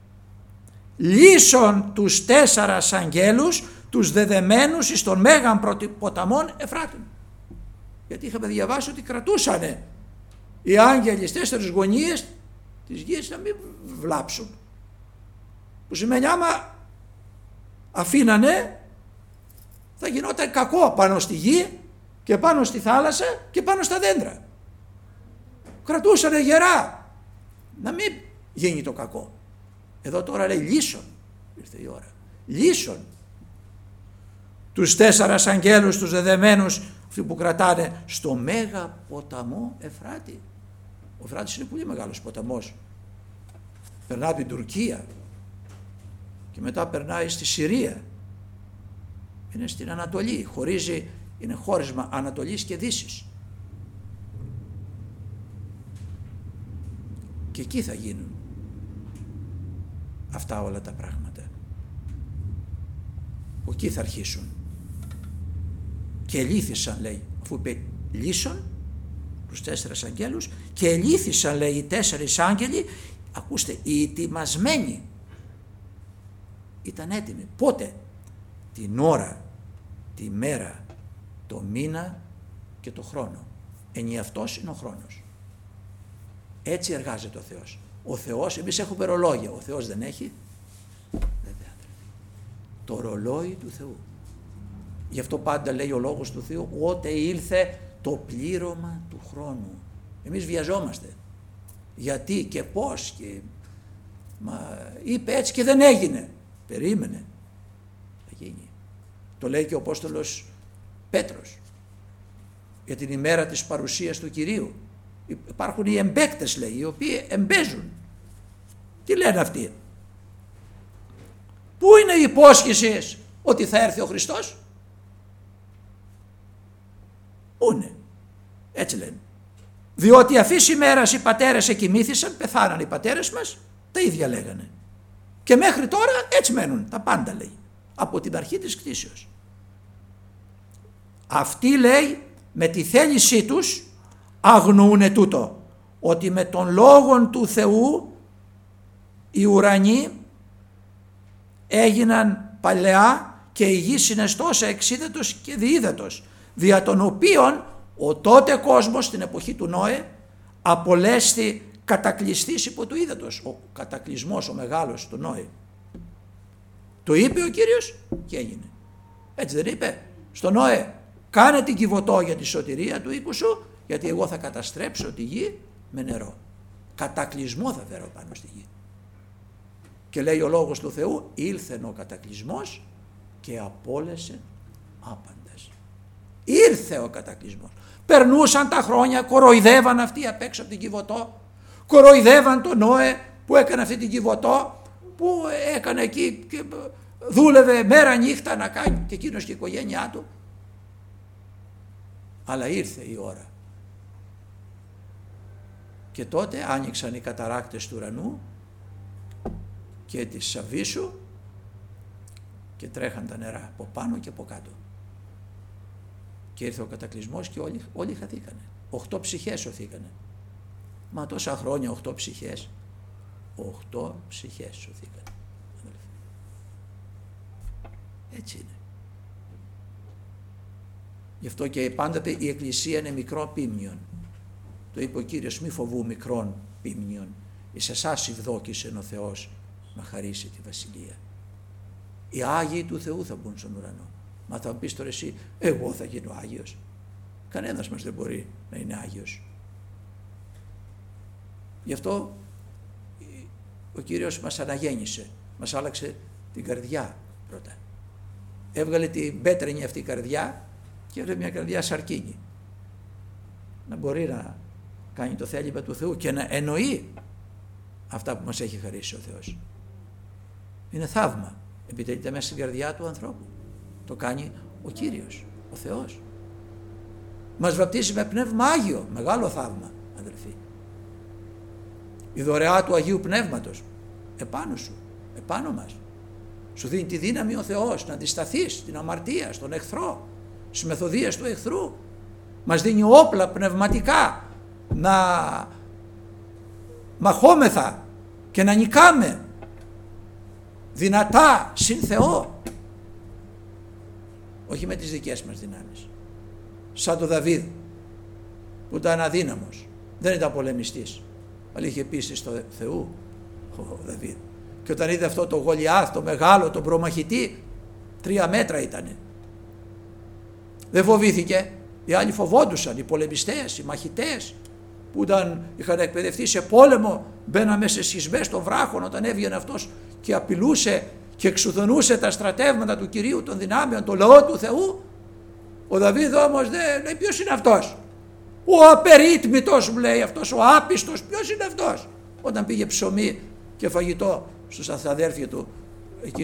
λύσον τους 4 αγγέλους, τους δεδεμένους εις των μέγαν ποταμών Εφράτων. Γιατί είχαμε διαβάσει ότι κρατούσανε οι άγγελοι στις 4 γωνίες της γης να μην βλάψουν. Που σημαίνει άμα αφήνανε θα γινόταν κακό πάνω στη γη και πάνω στη θάλασσα και πάνω στα δέντρα. Κρατούσανε γερά να μην γίνει το κακό. Εδώ τώρα λέει λύσον, ήρθε η ώρα, λύσον τους 4 αγγέλους, τους δεδεμένους, αυτοί που κρατάνε στο μέγα ποταμό Εφράτη. Ο Εφράτης είναι πολύ μεγάλος ποταμός, περνάει από την Τουρκία και μετά περνάει στη Συρία, είναι στην Ανατολή, χωρίζει, είναι χώρισμα Ανατολής και Δύσης. Και εκεί θα γίνουν αυτά όλα τα πράγματα. Εκεί θα αρχίσουν. Και ελύθησαν, λέει, αφού είπε λύσον τους 4 αγγέλους, και ελύθησαν, λέει, οι 4 άγγελοι, ακούστε, οι ετοιμασμένοι. Ήταν έτοιμοι. Πότε? Την ώρα, τη μέρα, το μήνα και το χρόνο. Ενιαυτός είναι ο χρόνος. Έτσι εργάζεται ο Θεός. Ο Θεός, εμείς έχουμε ρολόγια, ο Θεός δεν έχει. Βέβαια. Το ρολόι του Θεού. Γι' αυτό πάντα λέει ο λόγος του Θεού, ότε ήλθε το πλήρωμα του χρόνου. Εμείς βιαζόμαστε. Γιατί και πώς και είπε έτσι και δεν έγινε. Περίμενε. Θα γίνει. Το λέει και ο Απόστολος Πέτρος για την ημέρα της παρουσίας του Κυρίου. Υπάρχουν οι εμπαίκτες, λέει, οι οποίοι εμπέζουν. Τι λένε αυτοί? Πού είναι η υπόσχεση ότι θα έρθει ο Χριστός? Πού είναι? Έτσι λένε. Διότι αφής ημέρας οι πατέρες εκοιμήθησαν, πεθάναν οι πατέρες μας, τα ίδια λέγανε. Και μέχρι τώρα έτσι μένουν τα πάντα, λέει, από την αρχή της κτήσεως. Αυτοί, λέει, με τη θέλησή τους αγνοούνε τούτο, ότι με τον λόγον του Θεού οι ουρανοί έγιναν παλαιά και η γη συναισθώσα εξίδετος και διείδετος, δια των οποίων ο τότε κόσμος στην εποχή του Νόε απολέστη κατακλειστής υπό του ύδατος. Ο κατακλυσμός ο μεγάλος του Νόε. Το είπε ο Κύριος και έγινε. Έτσι δεν είπε? Στο Νόε, κάνε την κυβωτό για τη σωτηρία του οίκου σου, γιατί εγώ θα καταστρέψω τη γη με νερό. Κατακλυσμό θα φέρω πάνω στη γη. Και λέει ο λόγος του Θεού, ήλθεν ο κατακλυσμός και απόλεσεν άπαντας. Ήρθε ο κατακλυσμός. Περνούσαν τα χρόνια, κοροϊδεύαν αυτοί απ' έξω από την Κιβωτό, κοροϊδεύαν τον Νόε που έκανε αυτή την Κιβωτό, που έκανε εκεί και δούλευε μέρα νύχτα να κάνει και εκείνος και η οικογένειά του. Αλλά ήρθε η ώρα. Και τότε άνοιξαν οι καταράκτες του ουρανού και της Σαββίσου και τρέχαν τα νερά από πάνω και από κάτω. Και ήρθε ο κατακλυσμός και όλοι χαθήκανε. 8 ψυχές σωθήκανε. Μα τόσα χρόνια 8 ψυχές. 8 ψυχές σωθήκανε. Έτσι είναι. Γι' αυτό και πάντοτε η Εκκλησία είναι μικρό ποίμνιον. Το είπε ο Κύριος, μη φοβού μικρόν ποίμνιον. Εις εσάς ευδόκησεν ο Θεός να χαρίσει τη Βασιλεία. Οι Άγιοι του Θεού θα μπουν στον ουρανό. Μα θα πεις τώρα εσύ, εγώ θα γίνω Άγιος. Κανένας μας δεν μπορεί να είναι Άγιος. Γι' αυτό ο Κύριος μας αναγέννησε, μας άλλαξε την καρδιά πρώτα. Έβγαλε την πέτρινη αυτή καρδιά και έβγαλε μια καρδιά σαρκίνη. Να μπορεί να κάνει το θέλημα του Θεού και να εννοεί αυτά που μας έχει χαρίσει ο Θεός. Είναι θαύμα. Επιτελείται μέσα στην καρδιά του ανθρώπου. Το κάνει ο Κύριος, ο Θεός. Μας βαπτίζει με Πνεύμα Άγιο. Μεγάλο θαύμα, αδελφοί. Η δωρεά του Αγίου Πνεύματος επάνω σου, επάνω μας. Σου δίνει τη δύναμη ο Θεός να αντισταθείς στην αμαρτία, στον εχθρό, στις μεθοδείες του εχθρού. Μας δίνει όπλα πνευματικά να μαχόμεθα και να νικάμε δυνατά συν Θεό. Όχι με τις δικές μας δυνάμεις. Σαν το Δαβίδ που ήταν αδύναμος, δεν ήταν πολεμιστής, αλλά είχε πίστη στο Θεού ο Δαβίδ. Και όταν είδε αυτό το Γολιάθ, το μεγάλο, τον προμαχητή, 3 μέτρα ήτανε, δεν φοβήθηκε. Οι άλλοι φοβόντουσαν, οι πολεμιστές, οι μαχητές που είχαν εκπαιδευτεί σε πόλεμο, μπαίναμε σε σχισμές των βράχων όταν έβγαινε αυτός και απειλούσε και εξουθενούσε τα στρατεύματα του Κυρίου των δυνάμεων, το λαό του Θεού. Ο Δαβίδ όμως δεν λέει, ποιος είναι αυτός? Ο απερίτμητος, μου λέει, αυτός ο άπιστος, ποιος είναι αυτός? Όταν πήγε ψωμί και φαγητό στους αδέρφια του εκεί,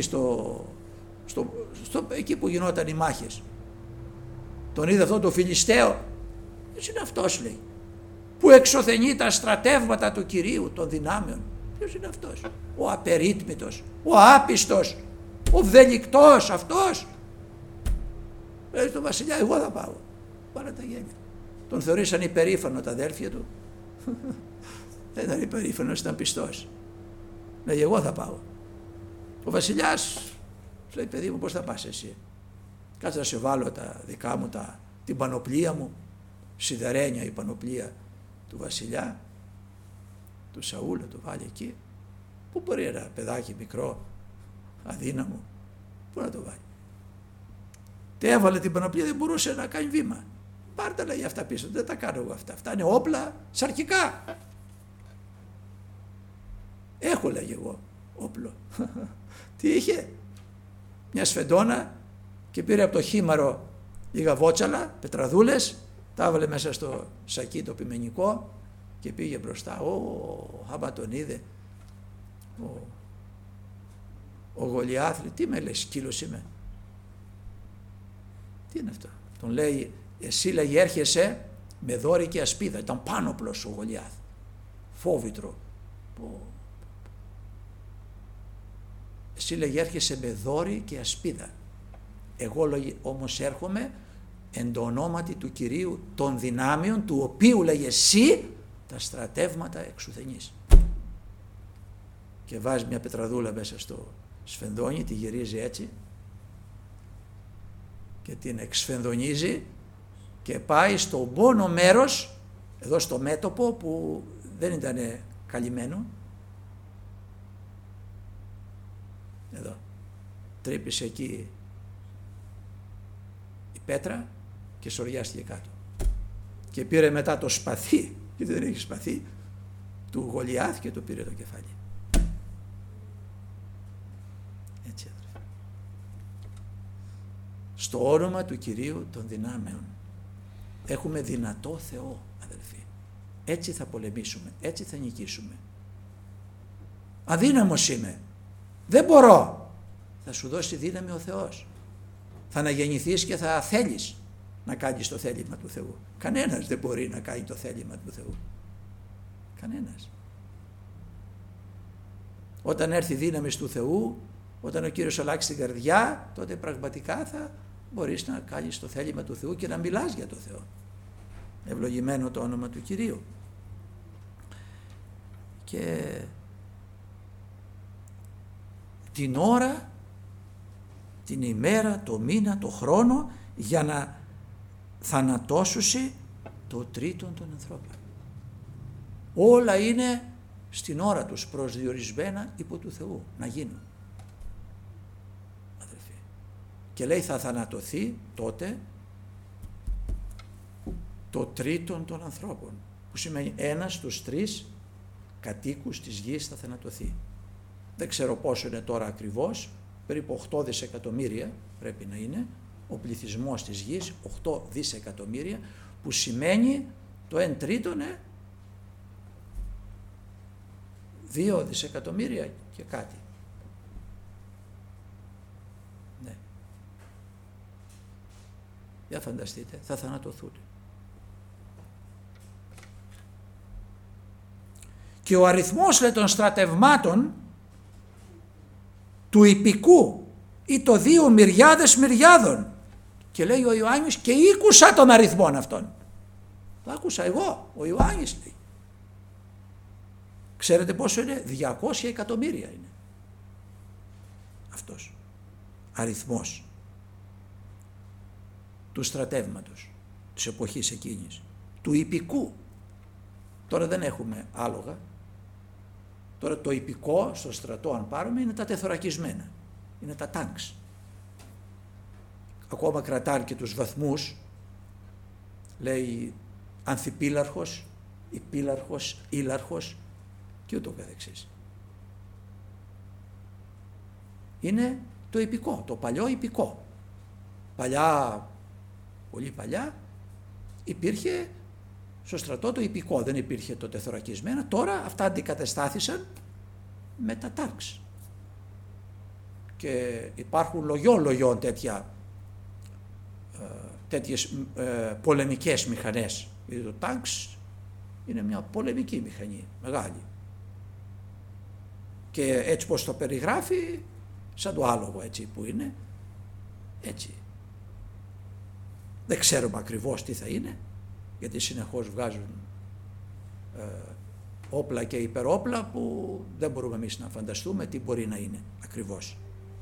εκεί που γινόταν οι μάχες, τον είδε αυτό το Φιλιστέο. Ποιος είναι αυτός, λέει, που εξωθενεί τα στρατεύματα του Κυρίου των δυνάμεων? Ποιος είναι αυτός? Ο απερίτμητος, ο άπιστος, ο βδελικτός αυτός. Λέει στον βασιλιά, εγώ θα πάω. Πάρε τα γένια. Τον θεωρήσαν υπερήφανο τα αδέρφια του. Δεν ήταν υπερήφανος, ήταν πιστός. Λέει, εγώ θα πάω. Ο βασιλιάς λέει, παιδί μου, πώς θα πας εσύ? Κάτσε να σε βάλω τα δικά μου, την πανοπλία μου, σιδερένια η πανοπλία του βασιλιά, του Σαούλ, το βάλει εκεί. Πού μπορεί ένα παιδάκι μικρό, αδύναμο, πού να το βάλει? Τε έβαλε την πανοπλία, δεν μπορούσε να κάνει βήμα. Πάρτε, λέει, αυτά πίσω, δεν τα κάνω εγώ αυτά. Αυτά είναι όπλα σαρκικά. Έχω, λέγε εγώ, όπλο. Τι είχε? Μια σφεντόνα και πήρε από το χήμαρο λίγα βότσαλα, πετραδούλες, τα έβαλε μέσα στο σακί το πιμενικό και πήγε μπροστά. Άμα τον είδε ο Γολιάθ, τι με λες, σκύλος είμαι? Τι είναι αυτό? Τον λέει, εσύ, λέει, έρχεσαι με δόρη και ασπίδα. Ήταν πάνωπλος ο Γολιάθ, φόβητρο. Εσύ, λέει, έρχεσαι με δόρη και ασπίδα. Εγώ, λέει, όμως έρχομαι εν το ονόματι του Κυρίου των δυνάμεων, του οποίου, λέει, εσύ τα στρατεύματα εξουθενείς. Και βάζει μια πετραδούλα μέσα στο σφενδόνι, τη γυρίζει έτσι και την εξφενδονίζει και πάει στο μόνο μέρος, εδώ στο μέτωπο που δεν ήταν καλυμμένο. Εδώ τρύπησε εκεί η πέτρα και σωριάστηκε κάτω. Και πήρε μετά το σπαθί, γιατί δεν έχει σπαθί, του Γολιάθ και το πήρε το κεφάλι. Έτσι, αδελφοί. Στο όνομα του Κυρίου των δυνάμεων. Έχουμε δυνατό Θεό, αδελφοί. Έτσι θα πολεμήσουμε, έτσι θα νικήσουμε. Αδύναμος είμαι, δεν μπορώ. Θα σου δώσει δύναμη ο Θεός. Θα αναγεννηθείς και θα θέλεις να κάνεις το θέλημα του Θεού. Κανένας δεν μπορεί να κάνει το θέλημα του Θεού. Κανένας. Όταν έρθει η δύναμη του Θεού, όταν ο Κύριος αλλάξει την καρδιά, τότε πραγματικά θα μπορείς να κάνεις το θέλημα του Θεού και να μιλάς για το Θεό. Ευλογημένο το όνομα του Κυρίου. Και την ώρα, την ημέρα, το μήνα, το χρόνο, για να θανατώσουσει το τρίτον των ανθρώπων. Όλα είναι στην ώρα τους προσδιορισμένα υπό του Θεού να γίνουν. Αδελφοί. Και λέει θα θανατωθεί τότε το τρίτον των ανθρώπων, που σημαίνει ένας στους 3 κατοίκους της γης θα θανατωθεί. Δεν ξέρω πόσο είναι τώρα ακριβώς, περίπου 8 δισεκατομμύρια πρέπει να είναι ο πληθυσμός της γης, 8 δισεκατομμύρια, που σημαίνει το 1 τρίτον 2 δισεκατομμύρια και κάτι. Ναι. Για φανταστείτε, θα θανατωθούν. Και ο αριθμός των στρατευμάτων του ιππικού ή το 2 μυριάδες μυριάδων. Και λέει ο Ιωάννης και ήκουσα τον αριθμόν αυτόν. Το άκουσα εγώ, ο Ιωάννης λέει. Ξέρετε πόσο είναι? 200 εκατομμύρια είναι αυτός αριθμός του στρατεύματος της εποχής εκείνης, του ιππικού. Τώρα δεν έχουμε άλογα. Τώρα το ιππικό στο στρατό, αν πάρουμε, είναι τα τεθωρακισμένα, είναι τα τάγκς. Ακόμα κρατάνε και τους βαθμούς, λέει ανθιπύλαρχος, υπύλαρχος, ήλαρχος και ούτω καθεξής. Είναι το ιππικό, το παλιό ιππικό. Παλιά, πολύ παλιά, υπήρχε στο στρατό το ιππικό, δεν υπήρχε το τεθωρακισμένα. Τώρα αυτά αντικατεστάθησαν με τα τάγκς. Και υπάρχουν λογιών τέτοιες πολεμικές μηχανές. Γιατί το τάγκς είναι μια πολεμική μηχανή, μεγάλη. Και έτσι πως το περιγράφει, σαν το άλογο έτσι που είναι, έτσι. Δεν ξέρουμε ακριβώς τι θα είναι, γιατί συνεχώς βγάζουν όπλα και υπερόπλα που δεν μπορούμε εμείς να φανταστούμε τι μπορεί να είναι ακριβώς.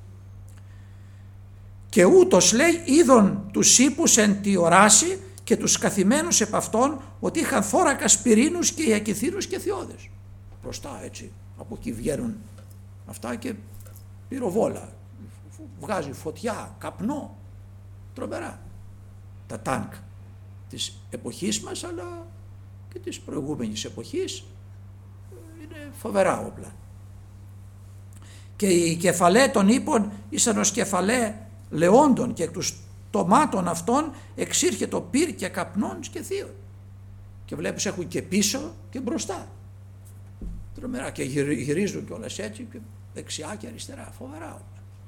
Και ούτως λέει είδον τους ύπους εν τη οράση και τους καθημένους επ' αυτών ότι είχαν θώρακα σπυρίνους και ιακηθήρους και θειώδες. Μπροστά έτσι, από εκεί βγαίνουν αυτά και πυροβόλα, βγάζει φωτιά, καπνό, τρομερά. Τα τάγκ της εποχής μας αλλά και της προηγούμενης εποχής είναι φοβερά όπλα. Και η κεφαλέ των ύπων ήσαν ως κεφαλέ λεόντων και εκ του στομάτων αυτών εξήρχε το πυρ και καπνών και θείων. Και βλέπεις έχουν και πίσω και μπροστά. Τρομερά και γυρίζουν κιόλας έτσι και δεξιά και αριστερά. Φοβερά όπλα.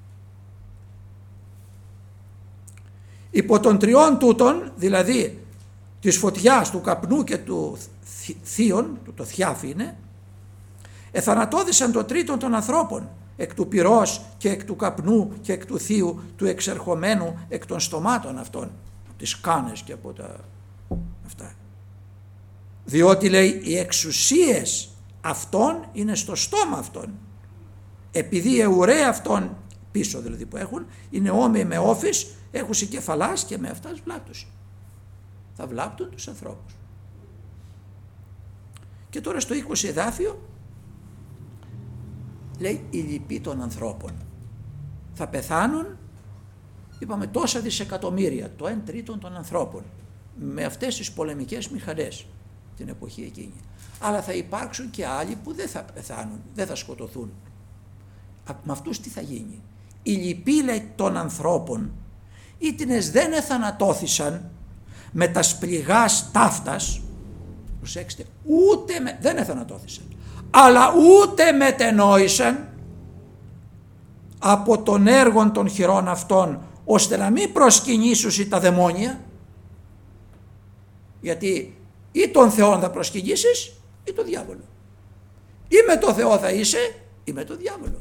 Υπό των 3 τούτων, δηλαδή της φωτιάς, του καπνού και του θείων, το θιάφι είναι, εθανατώδησαν το τρίτον των ανθρώπων, εκ του πυρός και εκ του καπνού και εκ του θείου του εξερχομένου εκ των στομάτων αυτών, από τις κάνες και από τα αυτά. Διότι λέει οι εξουσίες αυτών είναι στο στόμα αυτών, επειδή οι ουραίοι αυτών πίσω δηλαδή που έχουν είναι όμοιοι με όφης, έχουν κεφαλάς και με αυτάς βλάπτουν. Θα βλάπτουν τους ανθρώπους. Και τώρα στο 20 εδάφιο λέει οι λοιποί των ανθρώπων. Θα πεθάνουν, είπαμε τόσα δισεκατομμύρια, το 1 τρίτον των ανθρώπων, με αυτές τις πολεμικές μηχανές την εποχή εκείνη. Αλλά θα υπάρξουν και άλλοι που δεν θα πεθάνουν, δεν θα σκοτωθούν. Με αυτούς τι θα γίνει? οι λοιποί, λέει, των ανθρώπων, ήτινες δεν εθανατώθησαν με τα σπληγάς ταύτας, προσέξτε, δεν εθανατώθησαν, αλλά ούτε μετενόησαν από τον έργον των χειρών αυτών, ώστε να μην προσκυνήσουσι τα δαιμόνια, γιατί ή τον Θεό θα προσκυνήσεις ή τον διάβολο, ή με τον Θεό θα είσαι ή με τον διάβολο.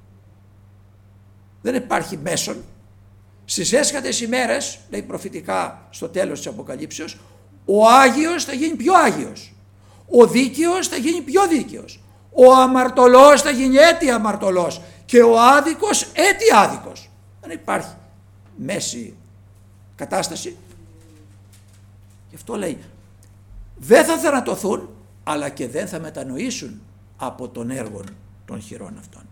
Δεν υπάρχει μέσον. Στις έσχατες ημέρες, λέει προφητικά στο τέλος της Αποκαλύψεως, ο Άγιος θα γίνει πιο Άγιος, ο δίκαιος θα γίνει πιο δίκαιος, ο αμαρτωλός θα γίνει έτη αμαρτωλός και ο άδικος έτη άδικος. Δεν υπάρχει μέση κατάσταση. Γι' αυτό λέει, δεν θα θανατωθούν, αλλά και δεν θα μετανοήσουν από τον έργο των χειρών αυτών.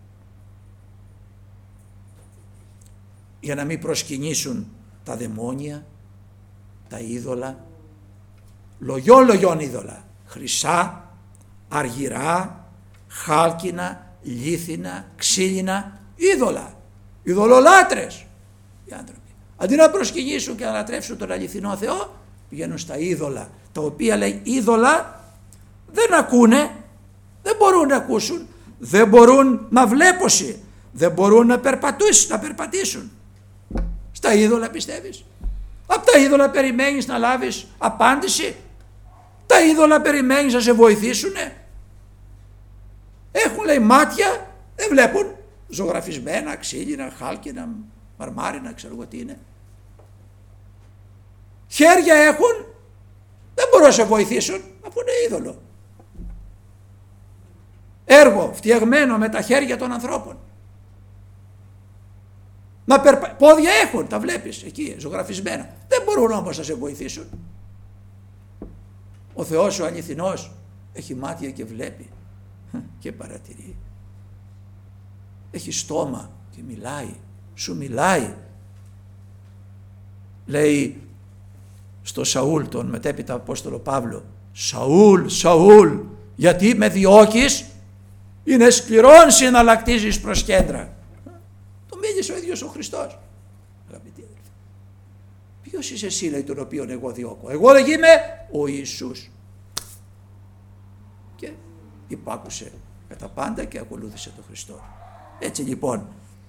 Για να μην προσκυνήσουν τα δαιμόνια, τα είδωλα, λογιών είδωλα, χρυσά, αργυρά, χάλκινα, λίθινα, ξύλινα, είδωλα, ειδωλολάτρες οι άνθρωποι. Αντί να προσκυνήσουν και να λατρεύσουν τον αληθινό Θεό, πηγαίνουν στα είδωλα, τα οποία, λέει, είδωλα δεν ακούνε, δεν μπορούν να ακούσουν, δεν μπορούν να βλέπωσι, δεν μπορούν να περπατήσουν. Στα είδωλα πιστεύεις? Από τα είδωλα περιμένεις να λάβεις απάντηση? Τα είδωλα περιμένεις να σε βοηθήσουνε? Έχουν, λέει, μάτια, δεν βλέπουν, ζωγραφισμένα, ξύλινα, χάλκινα, μαρμάρινα, ξέρω εγώ τι είναι. Χέρια έχουν, δεν μπορούν να σε βοηθήσουν, αφού είναι είδωλο. Έργο φτιαγμένο με τα χέρια των ανθρώπων. Πόδια έχουν, τα βλέπεις εκεί, ζωγραφισμένα. Δεν μπορούν όμως να σε βοηθήσουν. Ο Θεός ο αληθινός έχει μάτια και βλέπει και παρατηρεί. Έχει στόμα και μιλάει, σου μιλάει. Λέει στο Σαούλ, τον μετέπειτα Απόστολο Παύλο, Σαούλ, Σαούλ, γιατί με διώκεις? Είναι σκληρόν συναλλακτίζεις προς κέντρα. Το μίλησε ο ίδιος ο Χριστός. Αγαπητοί αδελφοί, ποιος είσαι εσύ, λέει, τον οποίον εγώ διώκω? Εγώ, λέγει, είμαι ο Ιησούς. Και υπάκουσε κατά πάντα και ακολούθησε τον Χριστό. Έτσι λοιπόν,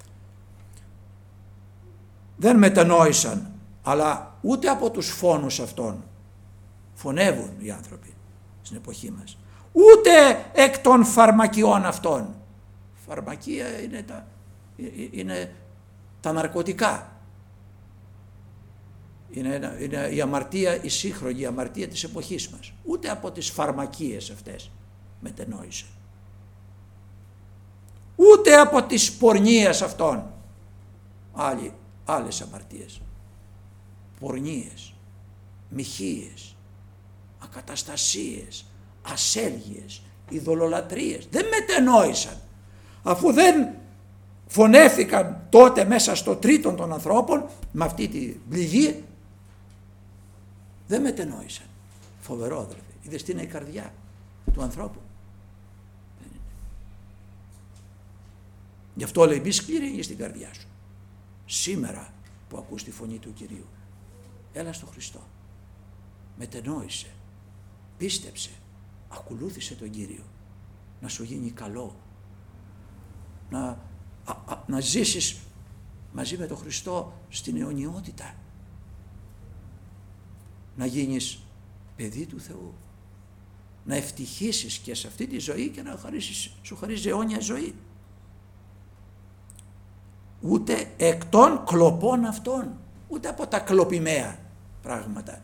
δεν μετανόησαν, αλλά ούτε από τους φόνους αυτών φωνεύουν οι άνθρωποι στην εποχή μας, ούτε εκ των φαρμακιών αυτών. Φαρμακεία είναι τα ναρκωτικά, είναι η αμαρτία, η σύγχρονη αμαρτία της εποχής μας. Ούτε από τις φαρμακίες αυτές μετενόησαν, ούτε από τις πορνείες αυτών. Άλλες αμαρτίες, πορνείες, μοιχείες, ακαταστασίες, ασέλγειες, ειδωλολατρίες. Δεν μετενόησαν, αφού δεν φωνεύτηκαν τότε μέσα στο τρίτον των ανθρώπων με αυτή τη πληγή, δεν μετενόησαν. Φοβερό, αδελφοί. Είδες τι είναι η καρδιά του ανθρώπου? Γι' αυτό, λέει, μη σκληρύνεις την καρδιά σου. Σήμερα που ακούς τη φωνή του Κυρίου, έλα στο Χριστό, μετενόησε, πίστεψε, ακολούθησε τον Κύριο, να σου γίνει καλό, να ζήσεις μαζί με τον Χριστό στην αιωνιότητα, να γίνεις παιδί του Θεού, να ευτυχήσεις και σε αυτή τη ζωή και να σου χαρίσει αιώνια ζωή. Ούτε εκ των κλοπών αυτών, ούτε από τα κλοπημαία πράγματα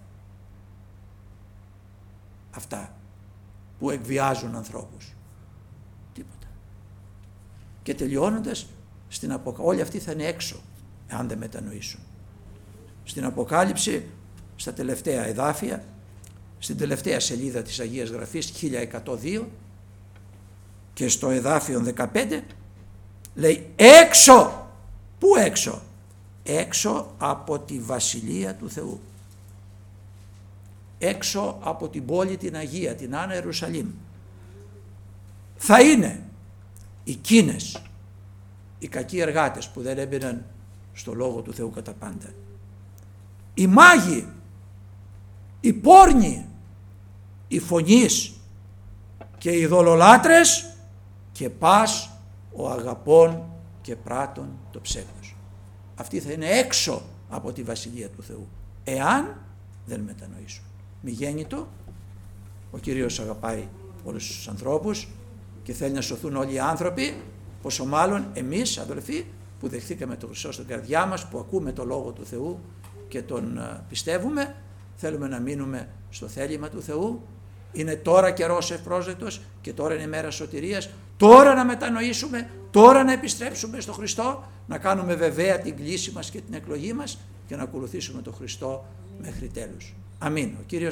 αυτά που εκβιάζουν ανθρώπους, τίποτα. Και τελειώνοντας, όλοι αυτοί θα είναι έξω αν δεν μετανοήσουν. Στην Αποκάλυψη, στα τελευταία εδάφια, στην τελευταία σελίδα της Αγίας Γραφής 1102 και στο εδάφιο 15, λέει έξω. Πού έξω? Έξω από τη Βασιλεία του Θεού, έξω από την πόλη την Αγία, την Άννα Ιερουσαλήμ, θα είναι εκείνες οι κακοί εργάτες που δεν έμπαιναν στο Λόγο του Θεού κατά πάντα, οι μάγοι, οι πόρνοι, οι φωνείς και οι ειδωλολάτρες και πας ο αγαπών και πράττων το ψεύδος. Αυτοί θα είναι έξω από τη Βασιλεία του Θεού, εάν δεν μετανοήσουν. Μη γέννητο, ο Κύριος αγαπάει όλους τους ανθρώπους και θέλει να σωθούν όλοι οι άνθρωποι, πόσο μάλλον εμείς αδελφοί που δεχθήκαμε τον Χριστό στην καρδιά μας, που ακούμε το Λόγο του Θεού και τον πιστεύουμε, θέλουμε να μείνουμε στο θέλημα του Θεού. Είναι τώρα καιρός ευπρόσδεκτος και τώρα είναι η μέρα σωτηρίας. Τώρα να μετανοήσουμε, τώρα να επιστρέψουμε στο Χριστό, να κάνουμε βεβαία την κλίση μας και την εκλογή μας και να ακολουθήσουμε τον Χριστό μέχρι τέλους. Αμήν. Ο Κύριος